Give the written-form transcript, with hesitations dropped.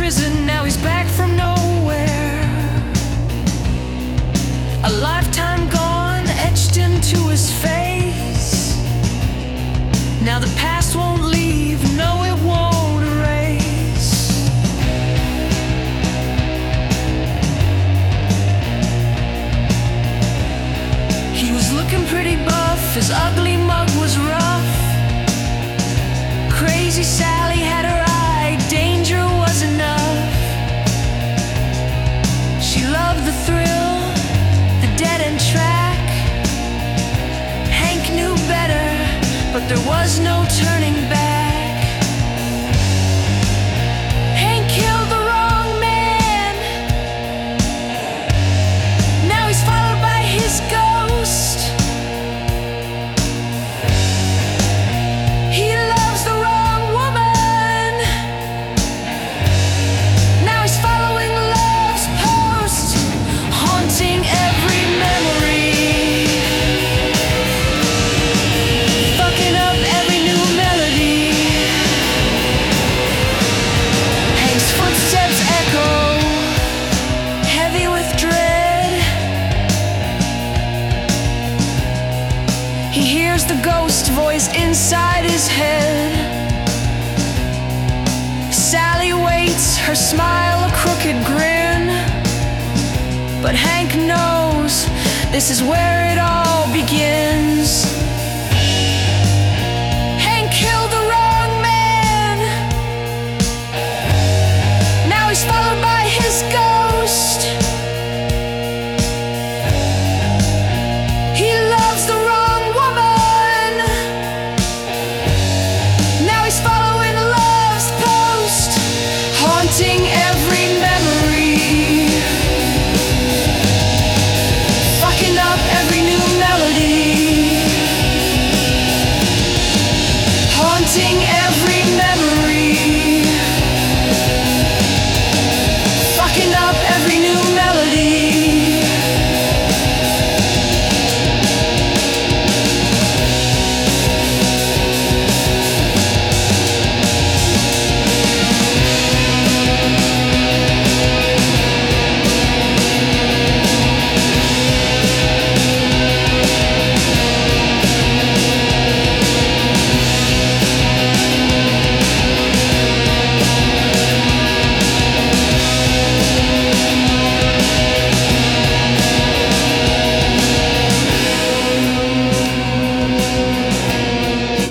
prison, now he's back from nowhere. A lifetime gone, etched into his face. Now the past won't leave, no it won't erase. He was looking pretty buff, his ugly mug was rough. Crazy Sally had her eye, danger was enough. She loved the thrill, the dead-end track. Hank knew better, but there was no turning back. Hank killed the wrong man. Now he's followed by his ghost. He loves the wrong woman. Now he's following love's post, haunting every memory, fucking up every new melody. Hank's footsteps echo, heavy with dread. He hears the ghost voice inside his head. Sally waits, her smile a crooked grin. But Hank knows this is where it all